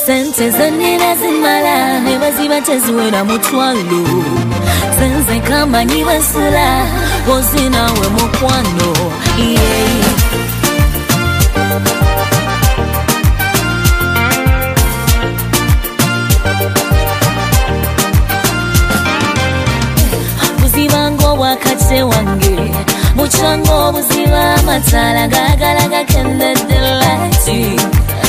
Sente zenina zimala neba ziba teziwera mutwalo senze kama nyiwe nsula ozina we mukwano buzibango wakate wange muchango buziba amatala gagala gakendedde lighti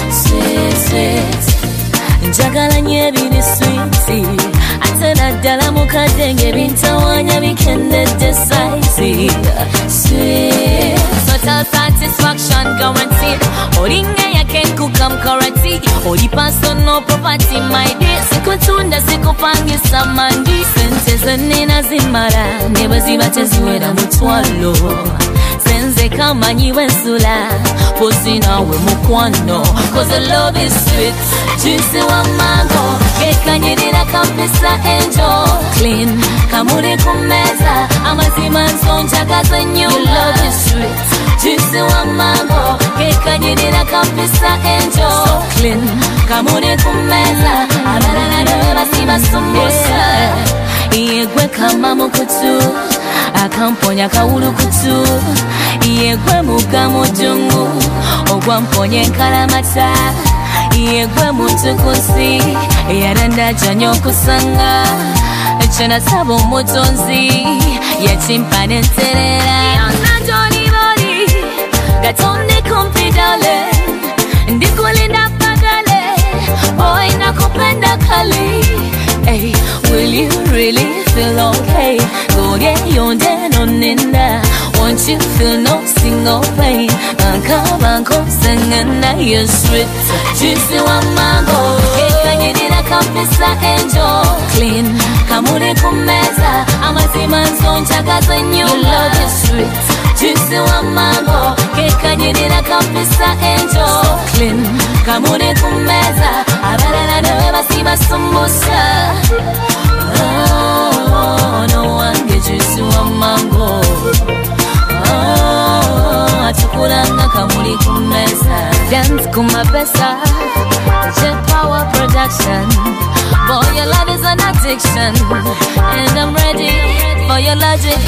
sweet njagala nye bini sweet atena ddala mukadenge bintawanya bikendedde size sweet total satisfaction guaranteed olinga yakenkuka mkarati oli personal property my dear sikutunda sikupangisa mandi sente zenina zimala neba ziba teziwera mutwalo senze kama nyiwe nsula pozina we mukwano cause the love is sweet juicy wa mango kekanyirira kampisa angel clean kamuri kumeza amazima nsonjagaze nnyo your love is sweet juicy wa mango kekanyirira kampisa angel so clean kamuri kumeza abalala basima sumbusa yegwe kama mukutu akamponya kawulu kutu yegwe muga mujungu ogwamponye nkalamata yegwe mutukusi yaranda janyo kusanga chena sabo omutonzi yachimpane nterera nanjoni boli gatonde kumpidale ndikulinda pagale boy nakupenda kali hey, will you really feel okay? Go get your den on in there. Won't you feel no single pain? Banko singing na you're sweet. Juicy wa mango. Kekanyirira kampisa angel. Clean. Kamuri kumeza. Amazima nsonjagaze nnyo. Your love is sweet. Juicy wa mango. Kekanyirira kampisa angel. So clean. Kamuri kumeza. Abalala nawe basima sumbusa. Oh, no one gets you to a mango. Oh, atukulanga kamuli kumeza. Dance kumapesa. Jet Power Production. Boy, your love is an addiction, and I'm ready for your logic.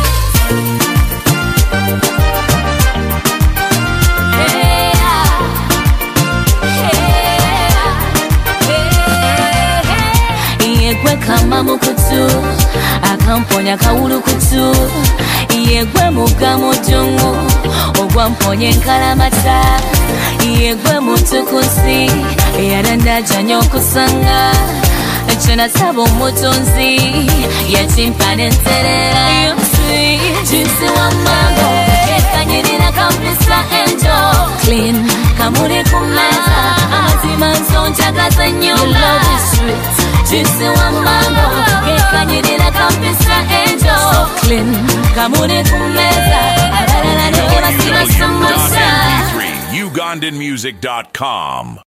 Yegwe kama mukutu akamponya kawulu kutu yegwe muga mujungu ogwamponye nkalamata yegwe mutukusi yaranda janyo kusanga chena sabo omutonzi yachimpane nterera juicy wa mango kekanyirira kampisa angel clean kamuri kumeza amazima nsonjagaze nnyo your love is sweet juicy wa mango kekanyirira kampisa angel so clean kamuri kumeza abalala ne basima sumbusa ugandanmusic.com